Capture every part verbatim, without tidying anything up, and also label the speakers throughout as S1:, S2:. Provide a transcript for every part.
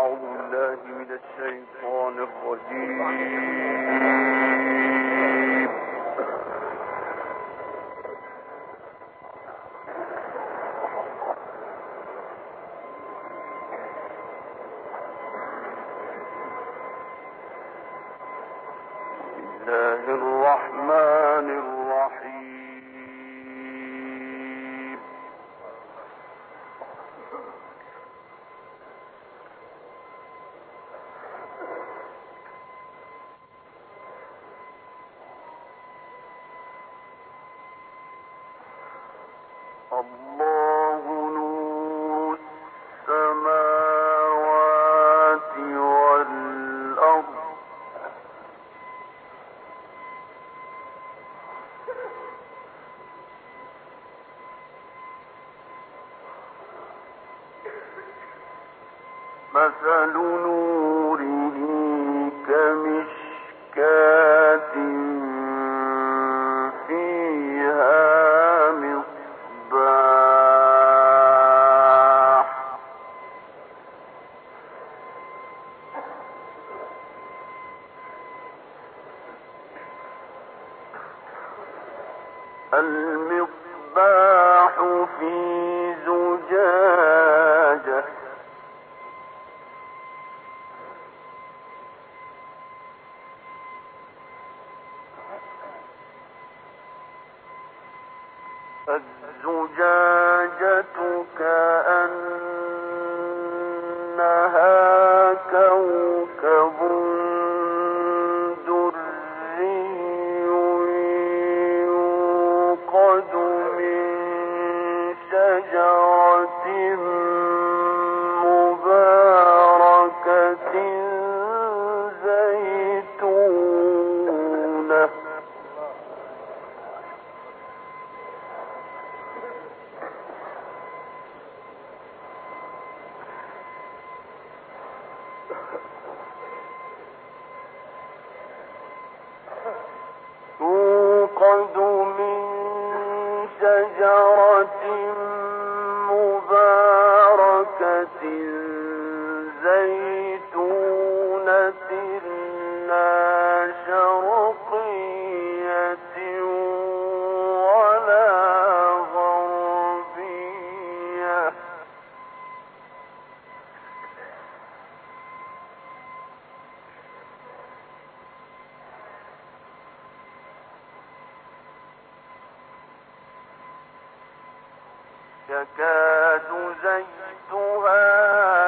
S1: مثل نوره كمشكاة فيها مصباح المصباح في زجاجة الزجاجة كأنها كوكب دري يوقد من شجرة مباركة زيتونة يوقد من شجرة مباركة زيتونة لا شرقية ولا غربية يكاد زيتها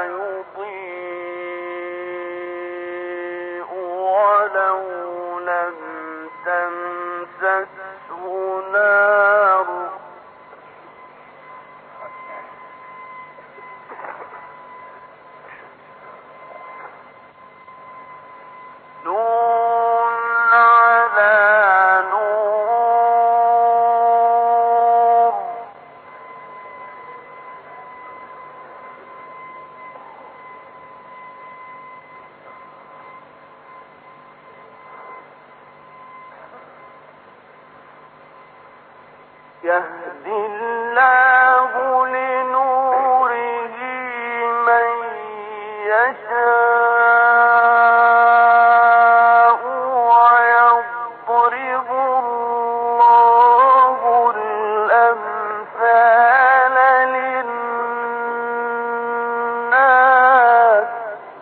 S1: يضيء ولو لم تمسسه نار نور على نور يهدي الله لنوره من يشاء ويضرب الله الأمثال للناس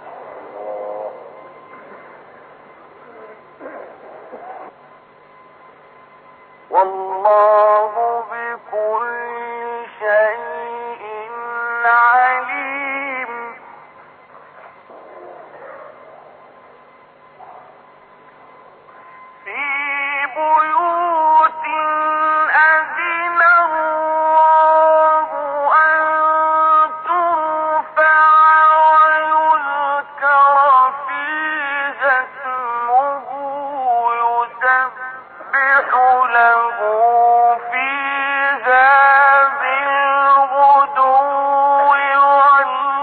S1: والله بكل شيء عليم في بيوت أذن الله أن ترفع ويذكر فيها اسمه يسبح له فيها بالغدو والآصال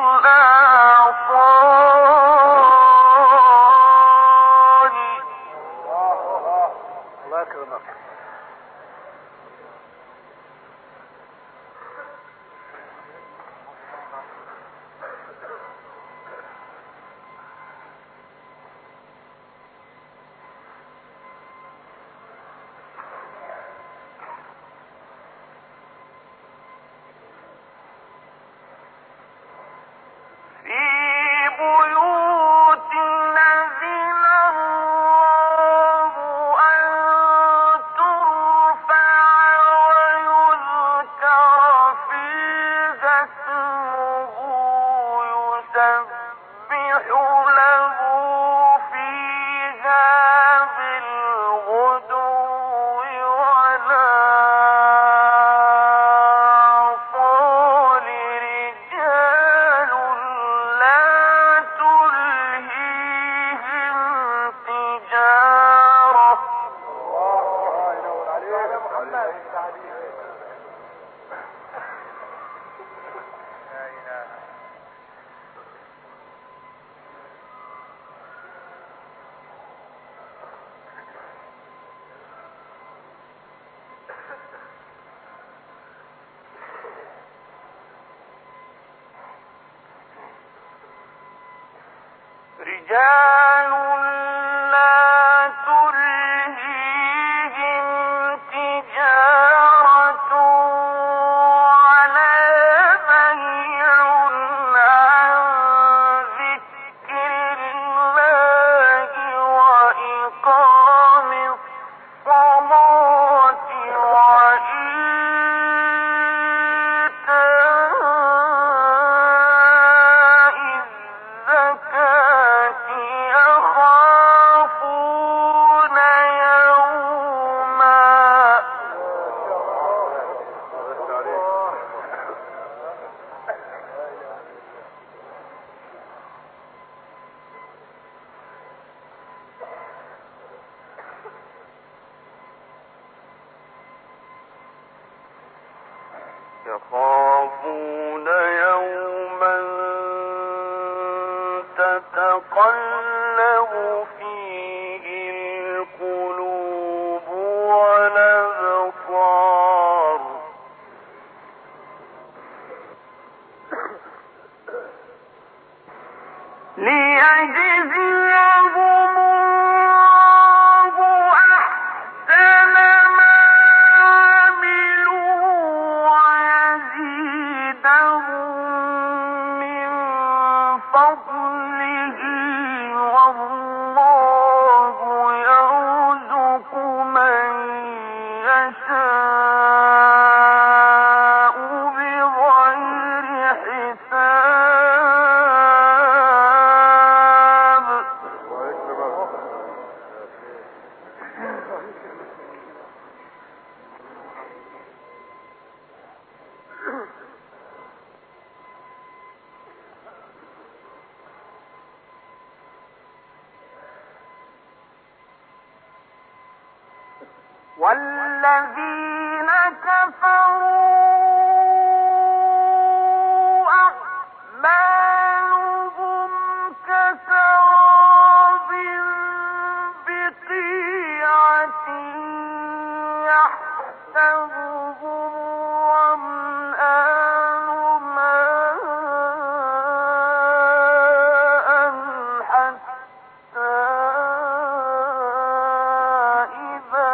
S1: رجال لا تلهيهم تجارة ولا بيع عن ذكر الله وإقام الصلاة وإيتاء الزكاة يخافون يوما. يخافون يوما تتقلب فيه القلوب والأبصار. ليجزيهم الله أحسن ما عملوا ويزيدهم من فضله والله يرزق من يشاء بغير حساب. والذين كفروا أعمالهم كسراب بقيعة يحسبه الظمآن ماء حتى إذا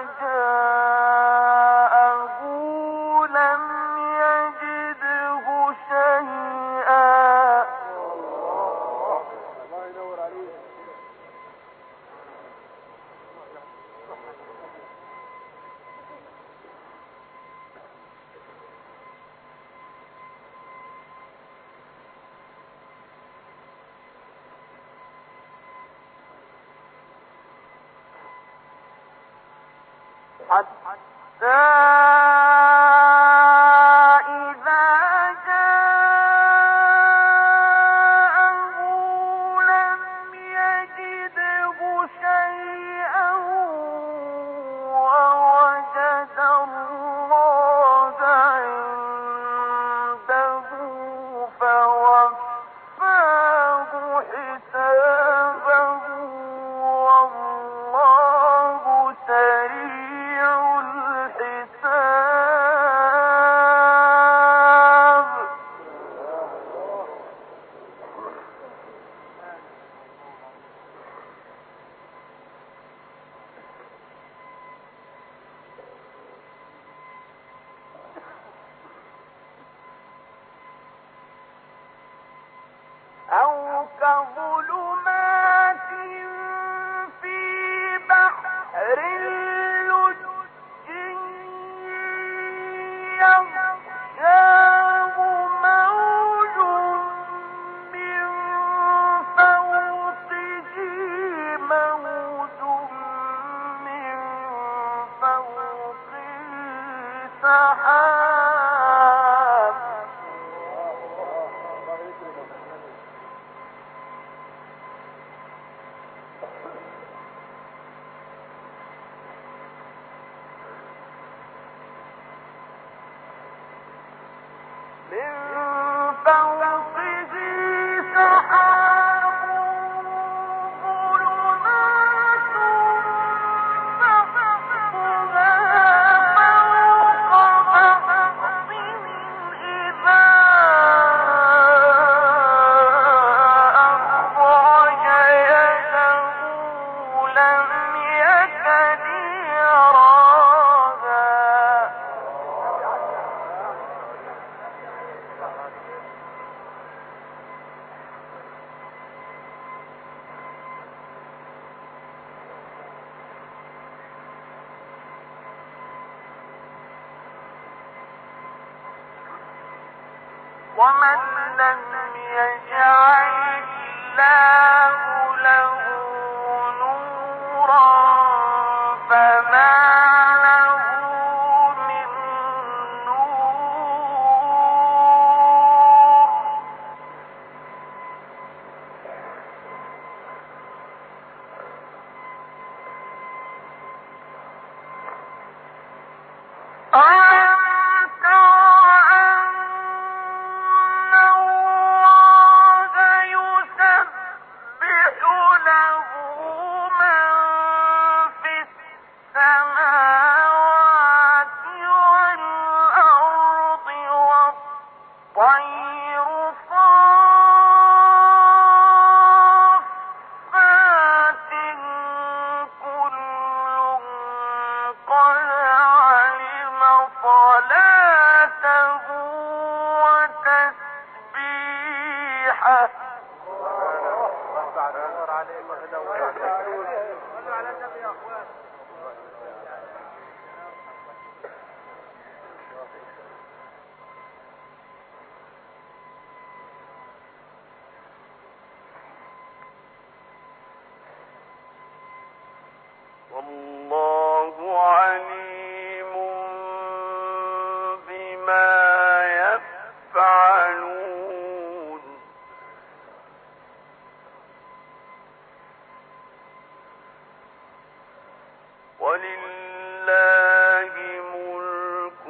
S1: جاءه لم يجده شيئا. حتى إذا جاءه لم يجده شيئا ووجد الله عنده فوفاه حسابه والله سريع الحساب. أو كظلمات في بحر لجي يغشاه موج من فوقه موج من فوقه سحاب. ومن لم يجعل الله له نورا فما له من نور. ألم تر أن الله يسبح له من في السماوات والأرض والطير صافات كل قد علم صلاته وتسبيحه. والله عليم بما يفعلون. ولله ملك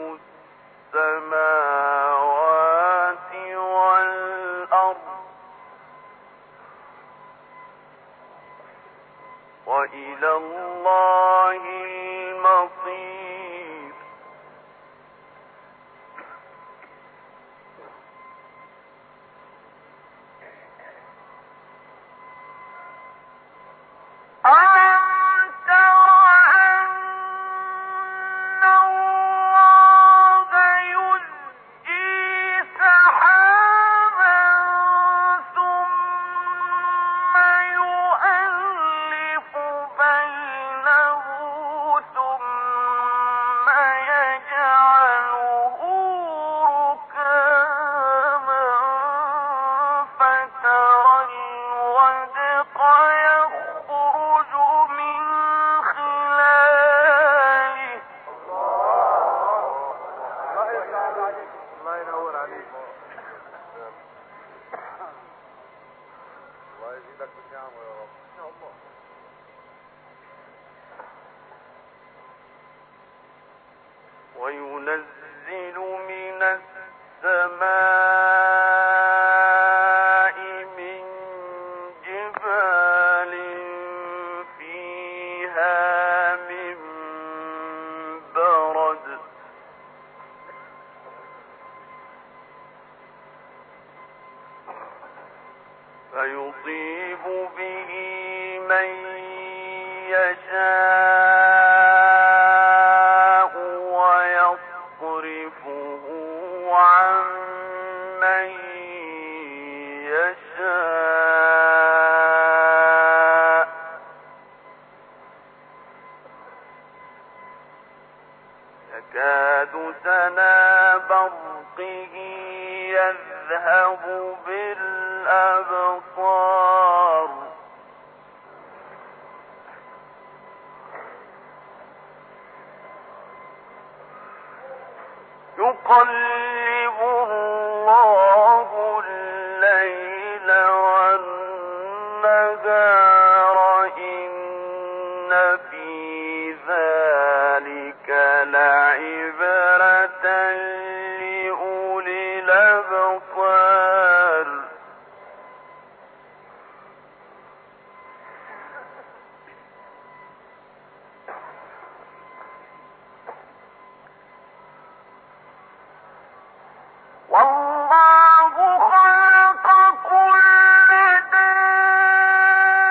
S1: السماوات والأرض وإلى الله المصير. ألم تر أن الله يزجي سحابا ثم يؤلف بينه ثم يجعله ركاما فترى الودق يخرج من خلاله.
S2: الله ينور عليك. الله يزيدك بالنعم يا رب ان شاء الله.
S1: وينزل من السماء من جبال فيها من برد فيصيب به من يشاء ويصرفه عن من يشاء يكاد سنا برقه يذهب بالأبصار يقلب الله الليل والنهار إن في ذلك لعبرة لأولي الأبصار. والله خلق كل دابة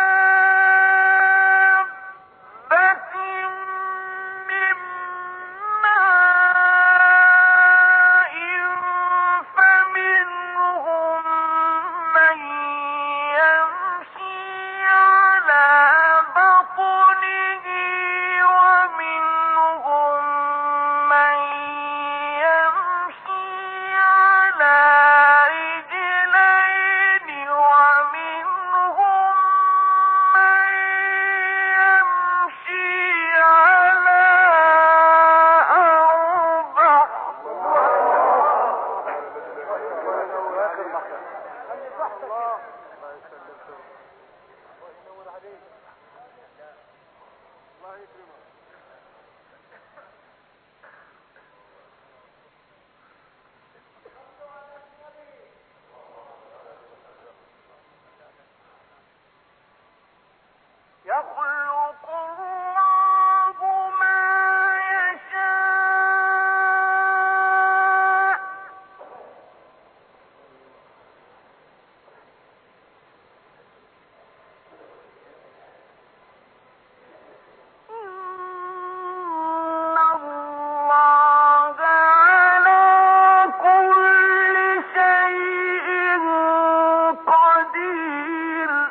S2: الله يسلمك. الله ينور عليك. الله يكرمك.
S1: يخلق الله ما يشاء إن الله على كل شيء قدير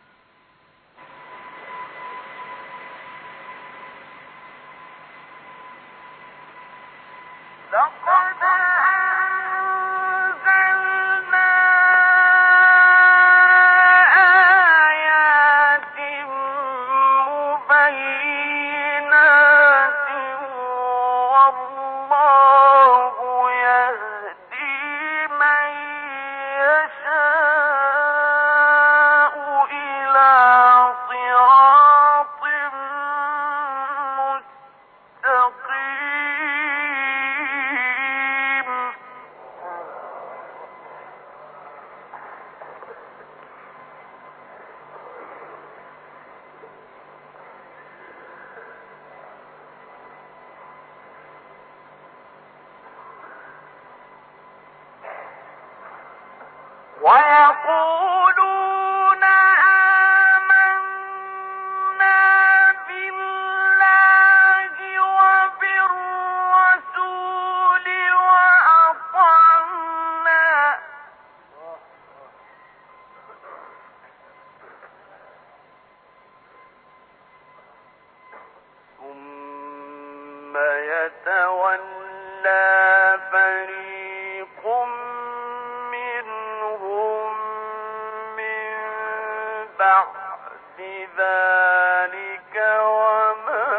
S1: لقد أنزلنا آيات مبينات والله يهدي من يشاء إلى صراط مستقيم ويقولون آمنا بالله وبالرسول وأطعنا ثم يتولى فريق منهم من بعد ذلك وما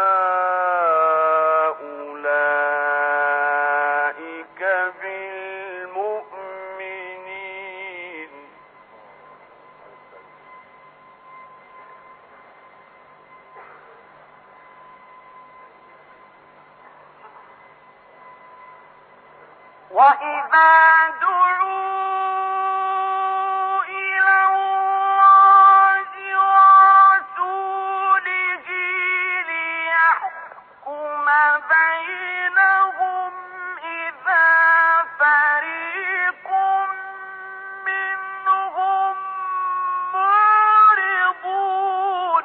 S1: أولئك بالمؤمنين وإذا دعوا إلى الله ورسوله ليحكم بينهم إذا فريق منهم معرضون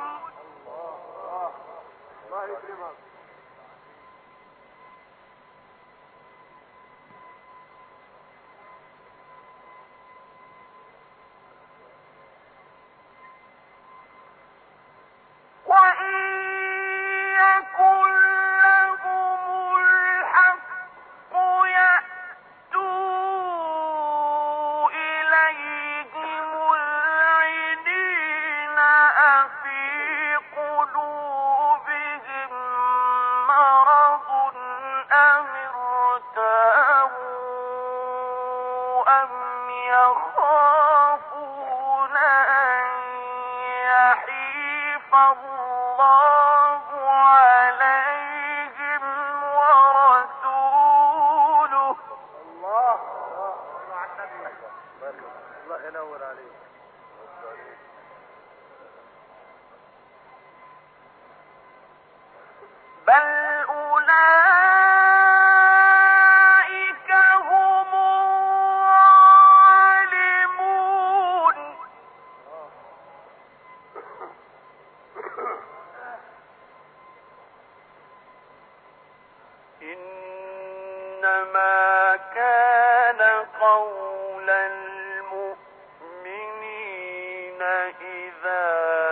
S2: الله يكرمك.
S1: وإن يكن لهم الحق يأتوا إليه مذعنين أفي قلوبهم مرض أم ارتابوا أم يخافون أن يحيف الله عليهم ورسوله
S2: الله مع النبي. الله ينور عليك.
S1: بل أولئك هم الظالمون إنما كان قول المؤمنين إذا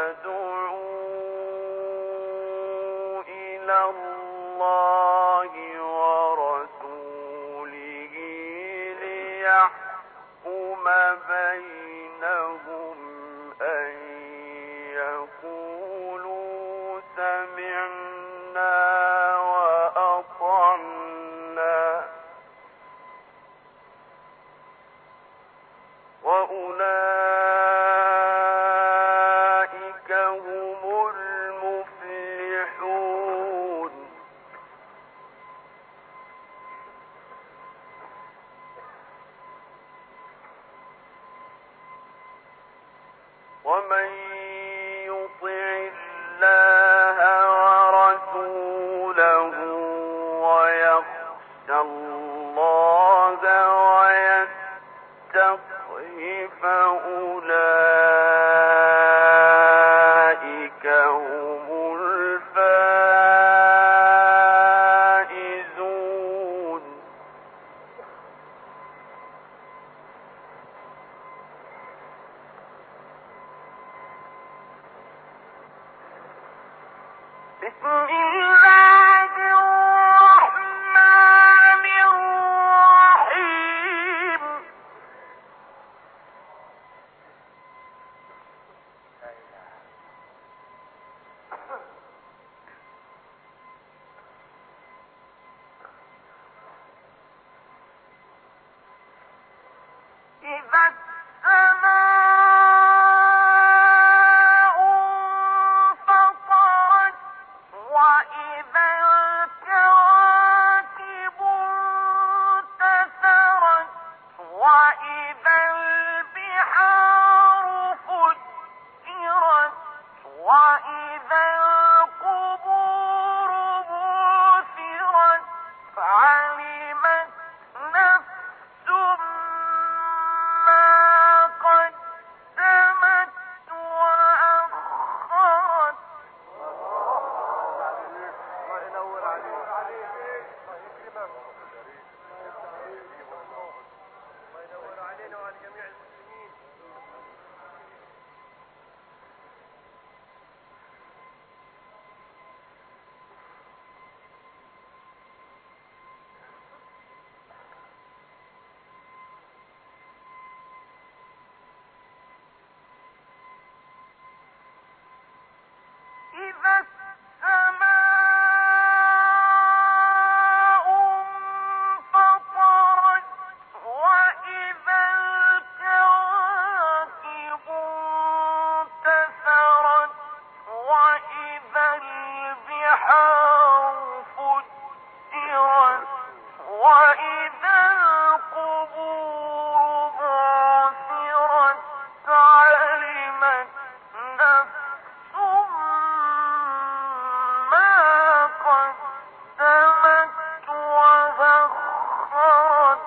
S1: دعوا إلى الله ورسوله ليحكم بينهم أن يقولوا سمعنا وأطعنا وأولئك ومن يطع الله ورسوله ويخشى الله ويتقه فأولئك هم الفائزون. بسم الله الرحمن الرحيم. إذا السماء انفطرت وإذا الكواكب انتثرت وإذا البحار فجرت وإذا القبور بعثرت علمت نفس ما قدمت وأخرت.
S2: الله ينور عليك. الله يكرمك. الله ينور علينا وعلى جميع المسلمين.
S1: إذا السماء انفطرت وإذا الكواكب انتثرت وإذا البحار فجرت وإذا القبور بعثرت علمت نفس ما قدمت وأخرت.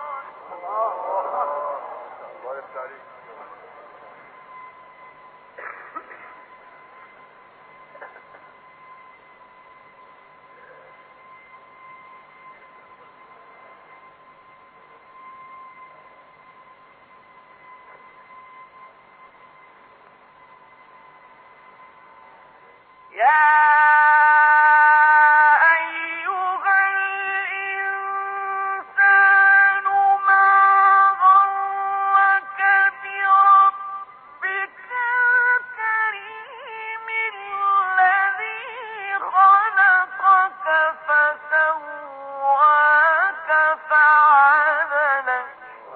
S2: الله يفتح عليك.
S1: يا أيها الإنسان ما غرك بربك الكريم الذي خلقك فسواك فعدلك.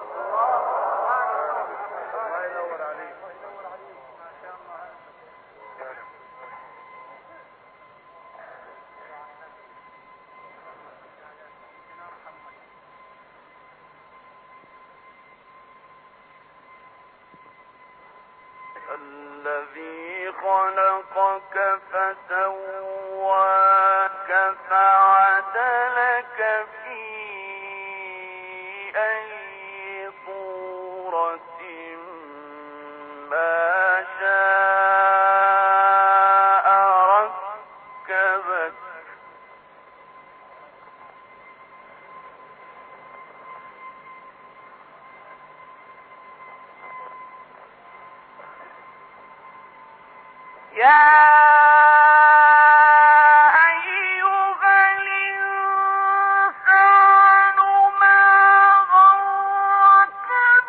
S2: الله ينور عليك. ما شاء الله.
S1: الذي خلقك فسواك فعدلك في أي صورة ما شاء ركبك. يا أيها الإنسان ما غرك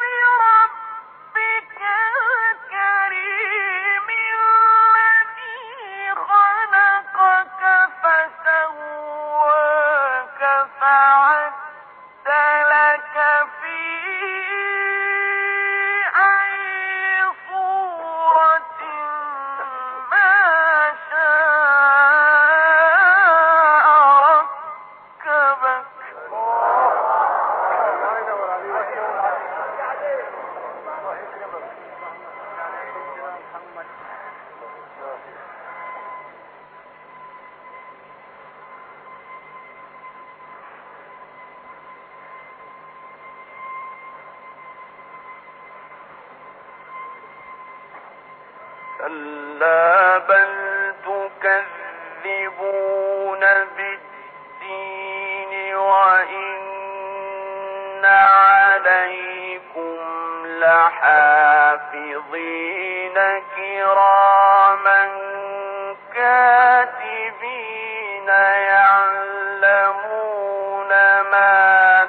S1: بربك الكريم الذي خلقك فسواك فعدلك في أي صورة ما كلا بل تكذبون بالدين وإن عليكم لحافظين كراما كاتبين يعلمون ما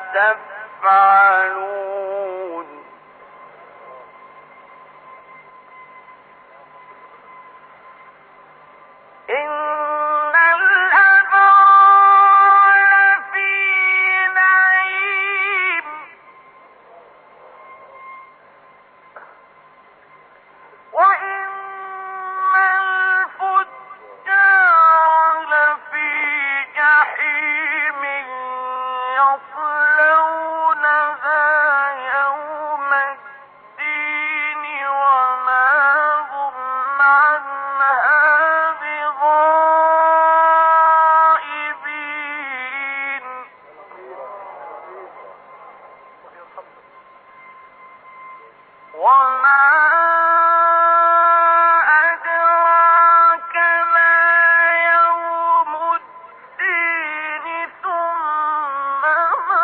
S1: تفعلون إن الأبرار لفي نعيم وإن الفجار لفي جحيم يصلونها يوم الدين وما هم عنها بغائبين وما أدراك ما يوم الدين ثم ما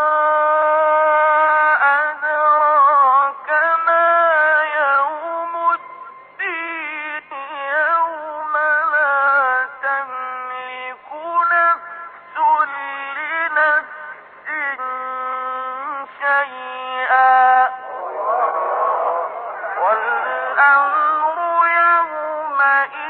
S1: أدراك ما يوم الدين يوم لا تملك نفس لنفس شيئا والأمر يومئذ